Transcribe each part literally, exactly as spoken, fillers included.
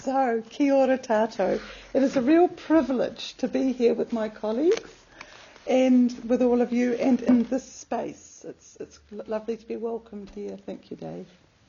So, kia ora tātou. It is a real privilege to be here with my colleagues and with all of you and in this space. It's, it's lovely to be welcomed here. Thank you, Dave.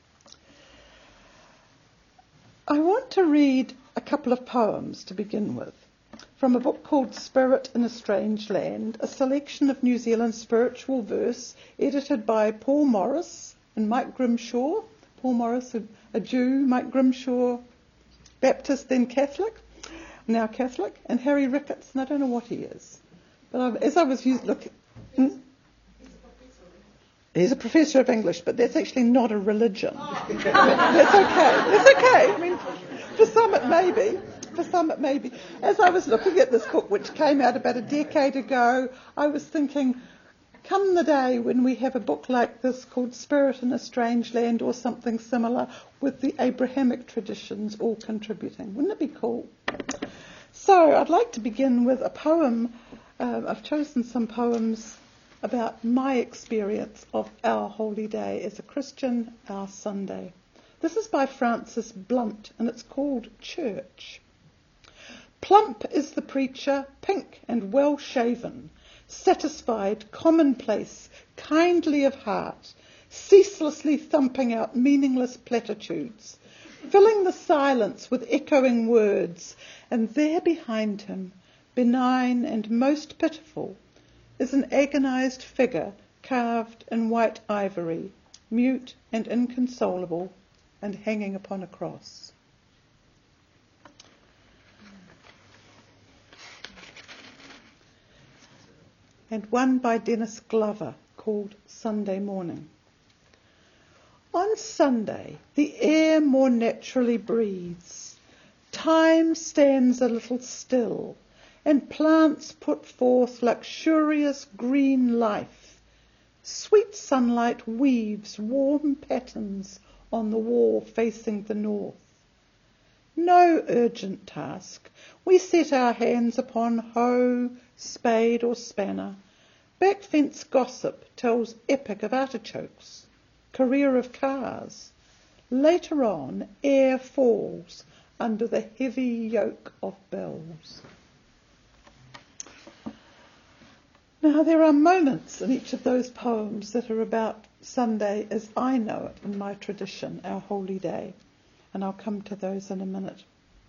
I want to read a couple of poems to begin with from a book called Spirit in a Strange Land, a selection of New Zealand spiritual verse edited by Paul Morris and Mike Grimshaw. Paul Morris, a, a Jew, Mike Grimshaw, Baptist, then Catholic, now Catholic, and Harry Ricketts, and I don't know what he is. But I've, as I was using, look, hmm? He's a professor of English, but that's actually not a religion. That's okay. That's okay. I mean, for some it may be. For some it may be. As I was looking at this book, which came out about a decade ago, I was thinking, come the day when we have a book like this called Spirit in a Strange Land or something similar with the Abrahamic traditions all contributing. Wouldn't it be cool? So I'd like to begin with a poem. Uh, I've chosen some poems about my experience of our holy day as a Christian, our Sunday. This is by Francis Blunt, and it's called Church. Plump is the preacher, pink and well-shaven, satisfied, commonplace, kindly of heart, ceaselessly thumping out meaningless platitudes, filling the silence with echoing words, and there behind him, benign and most pitiful, is an agonized figure carved in white ivory, mute and inconsolable, and hanging upon a cross. And one by Dennis Glover called Sunday Morning. On Sunday, the air more naturally breathes. Time stands a little still, and plants put forth luxurious green life. Sweet sunlight weaves warm patterns on the wall facing the north. No urgent task. We set our hands upon hoe, spade or spanner. Backfence gossip tells epic of artichokes, career of cars. Later on, air falls under the heavy yoke of bells. Now, there are moments in each of those poems that are about Sunday as I know it in my tradition, our holy day, and I'll come to those in a minute.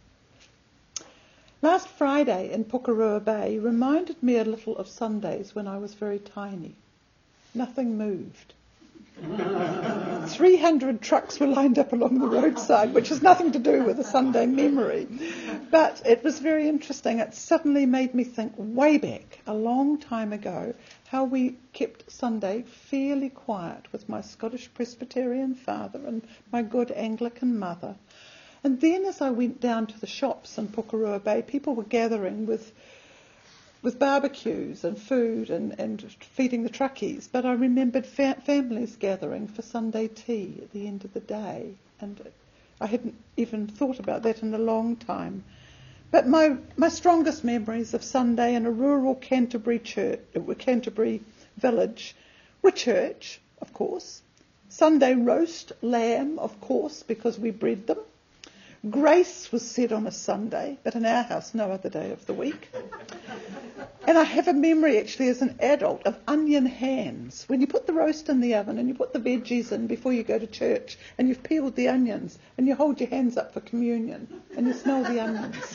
Last Friday in Pukerua Bay reminded me a little of Sundays when I was very tiny. Nothing moved. three hundred trucks were lined up along the roadside, which has nothing to do with a Sunday memory. But it was very interesting. It suddenly made me think way back, a long time ago, how we kept Sunday fairly quiet with my Scottish Presbyterian father and my good Anglican mother. And then as I went down to the shops in Pukerua Bay, people were gathering with with barbecues and food and, and feeding the truckies. But I remembered fa- families gathering for Sunday tea at the end of the day. And I hadn't even thought about that in a long time. But my, my strongest memories of Sunday in a rural Canterbury church, Canterbury village were church, of course. Sunday roast lamb, of course, because we bred them. Grace was said on a Sunday, but in our house no other day of the week. And I have a memory actually as an adult of onion hands. When you put the roast in the oven and you put the veggies in before you go to church and you've peeled the onions and you hold your hands up for communion and you smell the onions.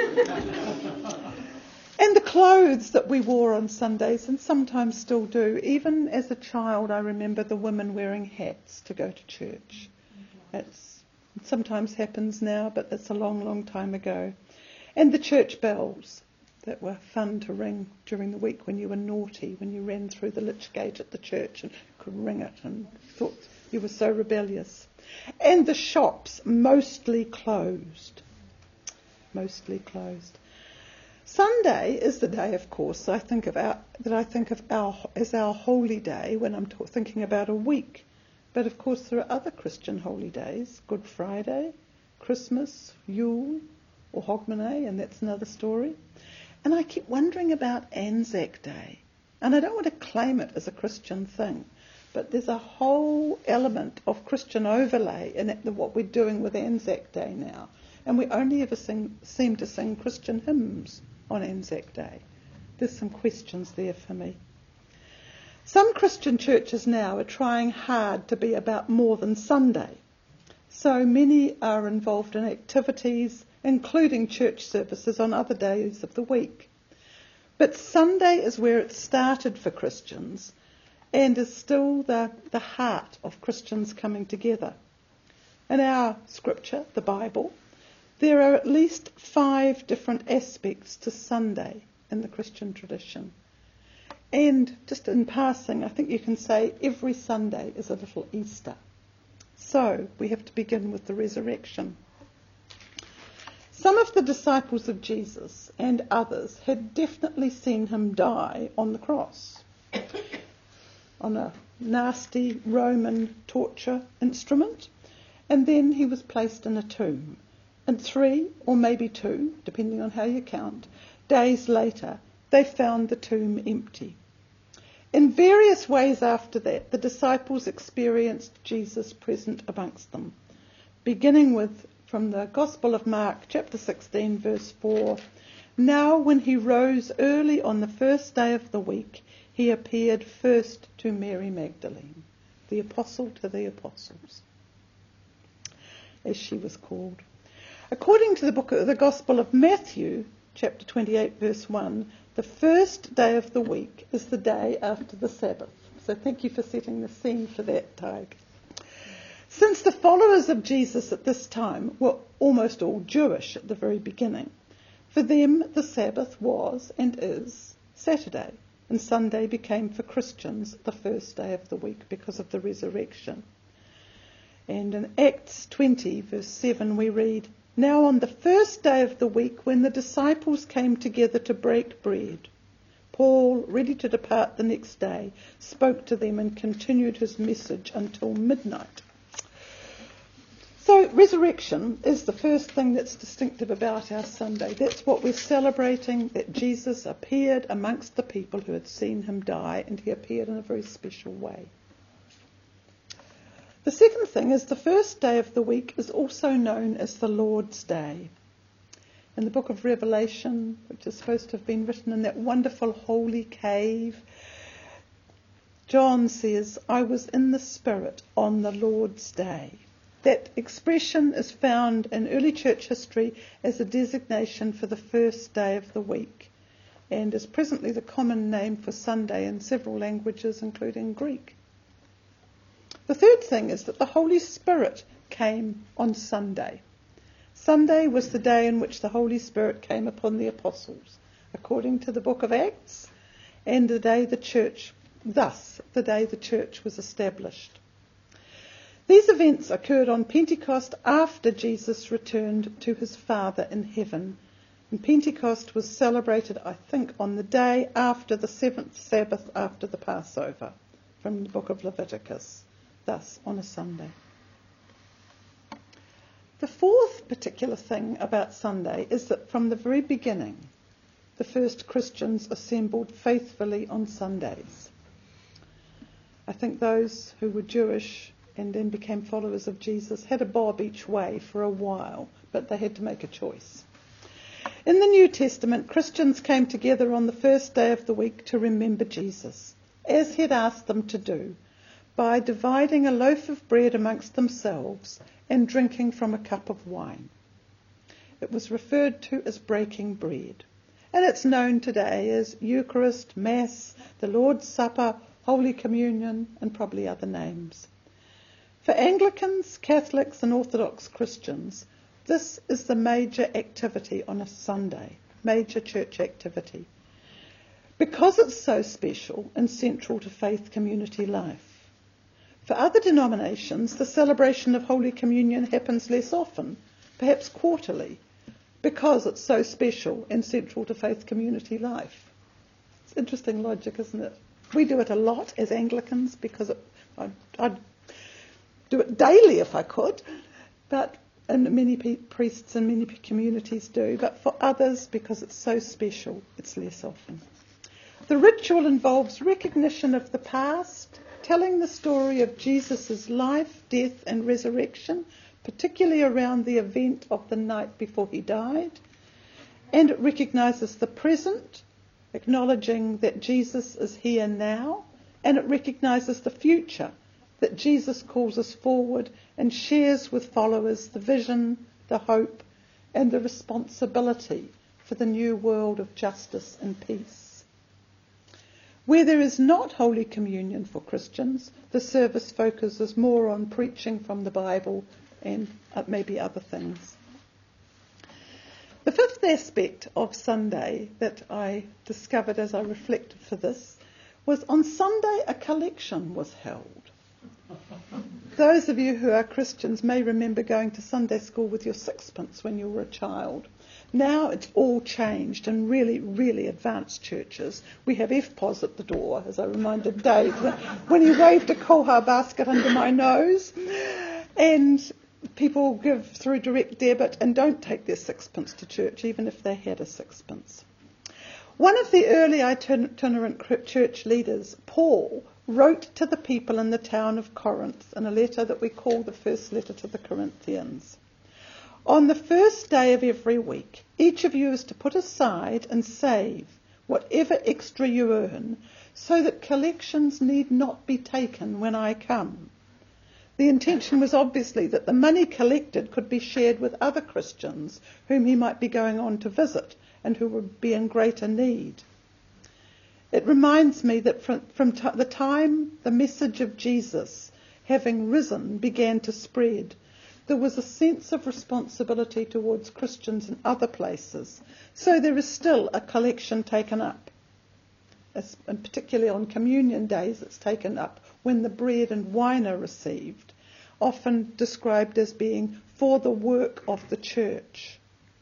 And the clothes that we wore on Sundays and sometimes still do. Even as a child I remember the women wearing hats to go to church. It's It sometimes happens now, but that's a long, long time ago. And the church bells that were fun to ring during the week when you were naughty, when you ran through the lich gate at the church and could ring it and thought you were so rebellious. And the shops mostly closed. Mostly closed. Sunday is the day, of course, I think of our, that I think of our, as our holy day when I'm t- thinking about a week. But of course there are other Christian holy days, Good Friday, Christmas, Yule, or Hogmanay, and that's another story. And I keep wondering about Anzac Day. And I don't want to claim it as a Christian thing, but there's a whole element of Christian overlay in it, what we're doing with Anzac Day now. and we only ever sing, seem to sing Christian hymns on Anzac Day. There's some questions there for me. Some Christian churches now are trying hard to be about more than Sunday. So many are involved in activities, including church services on other days of the week. But Sunday is where it started for Christians and is still the, the heart of Christians coming together. In our scripture, the Bible, there are at least five different aspects to Sunday in the Christian tradition. And just in passing, I think you can say every Sunday is a little Easter. So we have to begin with the resurrection. Some of the disciples of Jesus and others had definitely seen him die on the cross, on a nasty Roman torture instrument, and then he was placed in a tomb. And three, or maybe two, depending on how you count, days later, they found the tomb empty. In various ways after that, the disciples experienced Jesus present amongst them, beginning with, from the Gospel of Mark, chapter sixteen, verse four, "Now when he rose early on the first day of the week, he appeared first to Mary Magdalene," the apostle to the apostles, as she was called. According to the book of the Gospel of Matthew, chapter twenty-eight, verse one, the first day of the week is the day after the Sabbath. So thank you for setting the scene for that, Tig. Since the followers of Jesus at this time were almost all Jewish at the very beginning, for them the Sabbath was and is Saturday, and Sunday became for Christians the first day of the week because of the resurrection. And in Acts twenty, verse seven, we read, "Now on the first day of the week, when the disciples came together to break bread, Paul, ready to depart the next day, spoke to them and continued his message until midnight." So resurrection is the first thing that's distinctive about our Sunday. That's what we're celebrating, that Jesus appeared amongst the people who had seen him die, and he appeared in a very special way. The second thing is the first day of the week is also known as the Lord's Day. In the book of Revelation, which is supposed to have been written in that wonderful holy cave, John says, "I was in the Spirit on the Lord's Day." That expression is found in early church history as a designation for the first day of the week, and is presently the common name for Sunday in several languages, including Greek. The third thing is that the Holy Spirit came on Sunday. Sunday was the day in which the Holy Spirit came upon the apostles, according to the book of Acts, and the day the church, thus the day the church was established. These events occurred on Pentecost after Jesus returned to his Father in heaven. And Pentecost was celebrated, I think, on the day after the seventh Sabbath after the Passover, from the book of Leviticus. Thus, on a Sunday. The fourth particular thing about Sunday is that from the very beginning, the first Christians assembled faithfully on Sundays. I think those who were Jewish and then became followers of Jesus had a bob each way for a while, but they had to make a choice. In the New Testament, Christians came together on the first day of the week to remember Jesus, as he had asked them to do, by dividing a loaf of bread amongst themselves and drinking from a cup of wine. It was referred to as breaking bread, and it's known today as Eucharist, Mass, the Lord's Supper, Holy Communion, and probably other names. For Anglicans, Catholics, and Orthodox Christians, this is the major activity on a Sunday, major church activity, because it's so special and central to faith community life. For other denominations, the celebration of Holy Communion happens less often, perhaps quarterly, because it's so special and central to faith community life. It's interesting logic, isn't it? We do it a lot as Anglicans because it, I'd, I'd do it daily if I could, but and many pe- priests and many communities do. But for others, because it's so special, it's less often. The ritual involves recognition of the past, telling the story of Jesus' life, death and resurrection, particularly around the event of the night before he died, and it recognises the present, acknowledging that Jesus is here now, and it recognises the future, that Jesus calls us forward and shares with followers the vision, the hope, and the responsibility for the new world of justice and peace. Where there is not Holy Communion for Christians, the service focuses more on preaching from the Bible and uh, maybe other things. The fifth aspect of Sunday that I discovered as I reflected for this was on Sunday a collection was held. Those of you who are Christians may remember going to Sunday school with your sixpence when you were a child. Now it's all changed in really, really advanced churches. We have F P O S at the door, as I reminded Dave when he waved a koha basket under my nose. And people give through direct debit and don't take their sixpence to church, even if they had a sixpence. One of the early itinerant church leaders, Paul, wrote to the people in the town of Corinth in a letter that we call the first letter to the Corinthians. On the first day of every week, each of you is to put aside and save whatever extra you earn, so that collections need not be taken when I come. The intention was obviously that the money collected could be shared with other Christians whom he might be going on to visit and who would be in greater need. It reminds me that from, from t- the time the message of Jesus, having risen, began to spread, there was a sense of responsibility towards Christians in other places. So there is still a collection taken up. As, and particularly on communion days, it's taken up when the bread and wine are received, often described as being for the work of the church.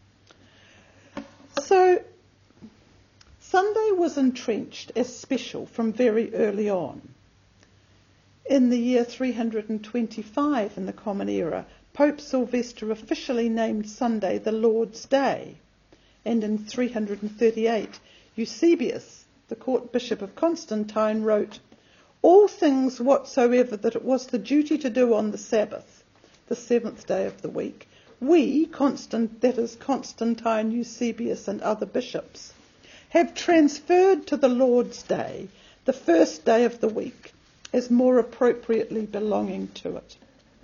So Sunday was entrenched as special from very early on. In the year three hundred twenty-five in the Common Era, Pope Sylvester officially named Sunday the Lord's Day, and in three hundred thirty-eight, Eusebius, the court bishop of Constantine, wrote, "All things whatsoever that it was the duty to do on the Sabbath, the seventh day of the week, we, Constant, that is Constantine, Eusebius, and other bishops, have transferred to the Lord's Day, the first day of the week, as more appropriately belonging to it."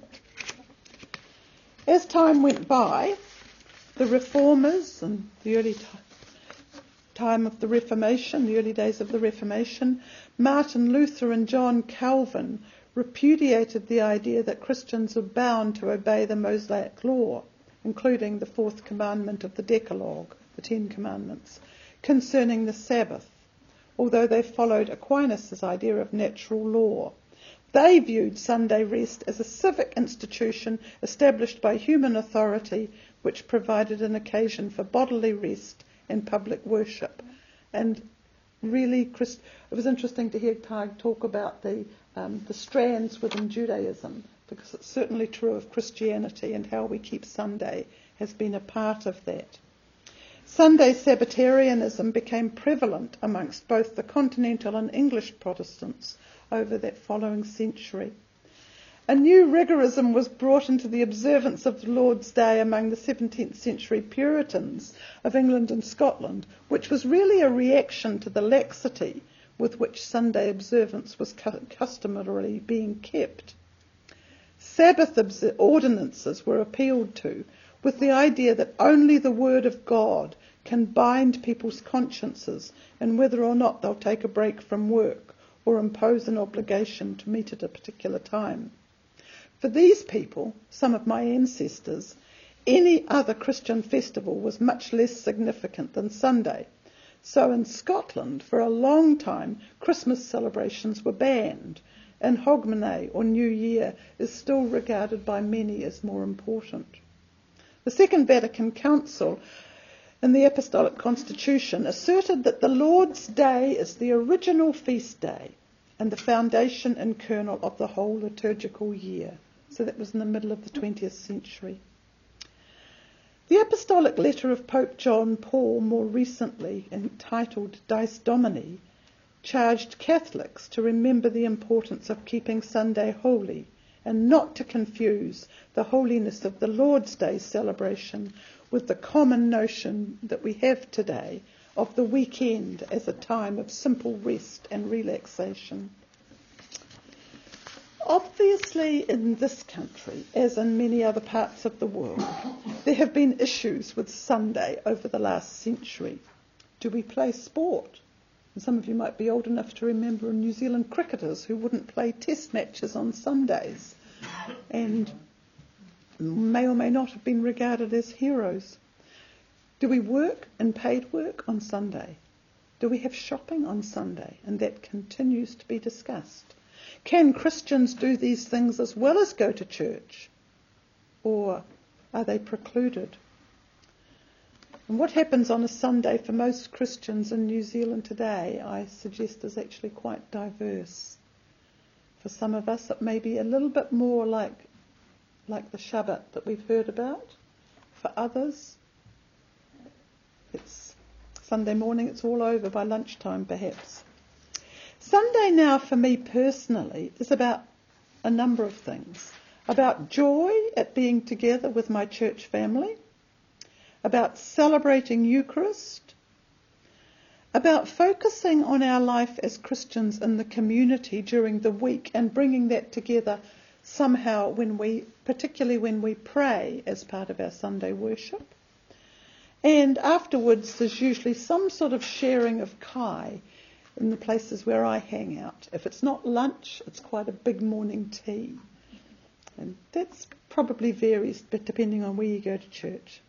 As time went by, the reformers and the early t- time of the Reformation, the early days of the Reformation, Martin Luther and John Calvin repudiated the idea that Christians are bound to obey the Mosaic law, including the fourth commandment of the Decalogue, the Ten Commandments, concerning the Sabbath, although they followed Aquinas' idea of natural law. They viewed Sunday rest as a civic institution established by human authority, which provided an occasion for bodily rest and public worship. And really, Christ- it was interesting to hear Tig talk about the, um, the strands within Judaism, because it's certainly true of Christianity, and how we keep Sunday has been a part of that. Sunday Sabbatarianism became prevalent amongst both the continental and English Protestants over that following century. A new rigorism was brought into the observance of the Lord's Day among the seventeenth century Puritans of England and Scotland, which was really a reaction to the laxity with which Sunday observance was customarily being kept. Sabbath ordinances were appealed to, with the idea that only the Word of God can bind people's consciences in whether or not they'll take a break from work or impose an obligation to meet at a particular time. For these people, some of my ancestors, any other Christian festival was much less significant than Sunday. So in Scotland, for a long time, Christmas celebrations were banned, and Hogmanay, or New Year, is still regarded by many as more important. The Second Vatican Council in the Apostolic Constitution asserted that the Lord's Day is the original feast day and the foundation and kernel of the whole liturgical year. So that was in the middle of the twentieth century. The apostolic letter of Pope John Paul, more recently entitled Dies Domini, charged Catholics to remember the importance of keeping Sunday holy and not to confuse the holiness of the Lord's Day celebration with the common notion that we have today of the weekend as a time of simple rest and relaxation. Obviously, in this country, as in many other parts of the world, there have been issues with Sunday over the last century. Do we play sport? And some of you might be old enough to remember New Zealand cricketers who wouldn't play test matches on Sundays and may or may not have been regarded as heroes. Do we work in paid work on Sunday? Do we have shopping on Sunday? And that continues to be discussed. Can Christians do these things as well as go to church? Or are they precluded? And what happens on a Sunday for most Christians in New Zealand today, I suggest, is actually quite diverse. For some of us, it may be a little bit more like, like the Shabbat that we've heard about. For others, it's Sunday morning, it's all over by lunchtime perhaps. Sunday now for me personally is about a number of things. About joy at being together with my church family, about celebrating Eucharist, about focusing on our life as Christians in the community during the week and bringing that together somehow when we, particularly when we pray as part of our Sunday worship. And afterwards there's usually some sort of sharing of kai in the places where I hang out. If it's not lunch, it's quite a big morning tea. And that's probably varies, but depending on where you go to church.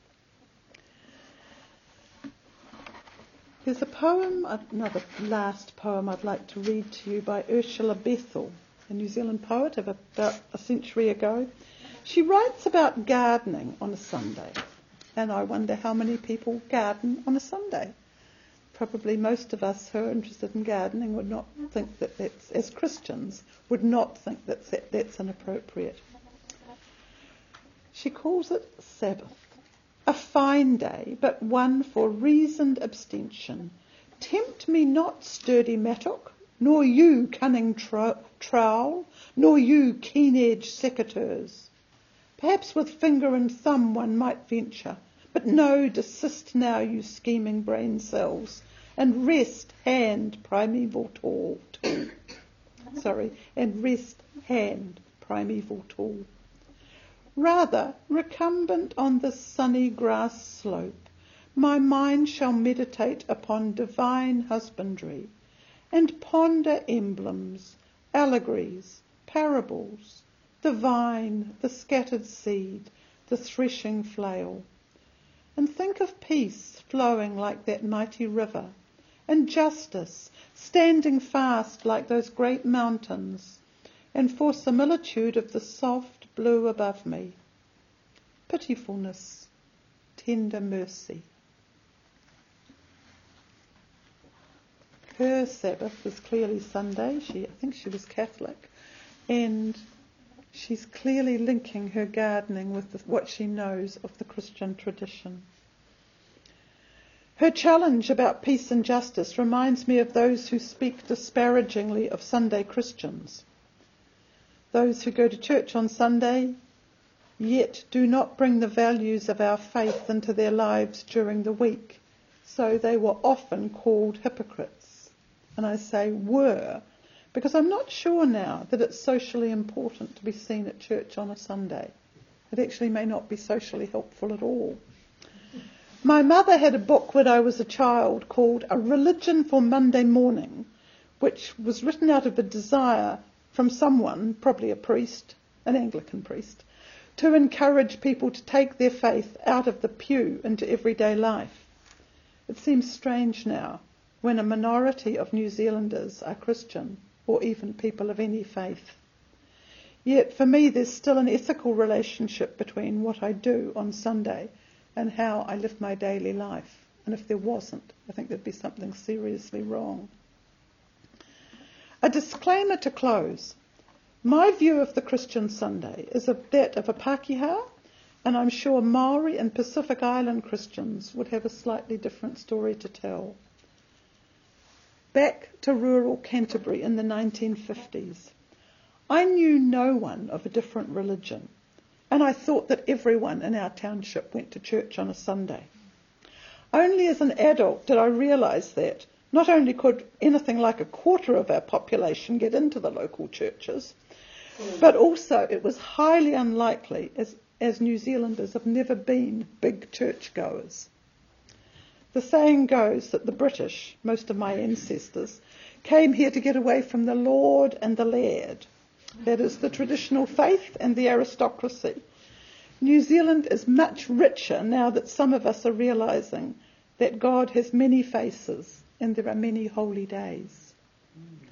There's a poem, another last poem I'd like to read to you by Ursula Bethel, a New Zealand poet of about a century ago. She writes about gardening on a Sunday. And I wonder how many people garden on a Sunday. Probably most of us who are interested in gardening would not think that that's, as Christians, would not think that that, that's inappropriate. She calls it Sabbath, a fine day, but one for reasoned abstention. Tempt me not, sturdy mattock, nor you, cunning tro- trowel, nor you, keen-edged secateurs. Perhaps with finger and thumb one might venture, but no, desist now, you scheming brain cells, and rest, hand, primeval tool, tool. Sorry, and rest, hand, primeval tool. Rather, recumbent on the sunny grass slope, my mind shall meditate upon divine husbandry, and ponder emblems, allegories, parables, the vine, the scattered seed, the threshing flail, and think of peace flowing like that mighty river, and justice standing fast like those great mountains, and for similitude of the soft blue above me, pitifulness, tender mercy. Her Sabbath was clearly Sunday. She, I think she was Catholic, and she's clearly linking her gardening with the, what she knows of the Christian tradition. Her challenge about peace and justice reminds me of those who speak disparagingly of Sunday Christians. Those who go to church on Sunday, yet do not bring the values of our faith into their lives during the week. So they were often called hypocrites. And I say were, because I'm not sure now that it's socially important to be seen at church on a Sunday. It actually may not be socially helpful at all. My mother had a book when I was a child called A Religion for Monday Morning, which was written out of a desire from someone, probably a priest, an Anglican priest, to encourage people to take their faith out of the pew into everyday life. It seems strange now when a minority of New Zealanders are Christian, or even people of any faith. Yet for me there's still an ethical relationship between what I do on Sunday and how I live my daily life. And if there wasn't, I think there'd be something seriously wrong. A disclaimer to close. My view of the Christian Sunday is that of a Pākehā, and I'm sure Maori and Pacific Island Christians would have a slightly different story to tell. Back to rural Canterbury in the nineteen fifties, I knew no one of a different religion, and I thought that everyone in our township went to church on a Sunday. Only as an adult did I realise that not only could anything like a quarter of our population get into the local churches, but also it was highly unlikely, as, as New Zealanders have never been big churchgoers. The saying goes that the British, most of my ancestors, came here to get away from the Lord and the Laird. That is the traditional faith and the aristocracy. New Zealand is much richer now that some of us are realising that God has many faces and there are many holy days.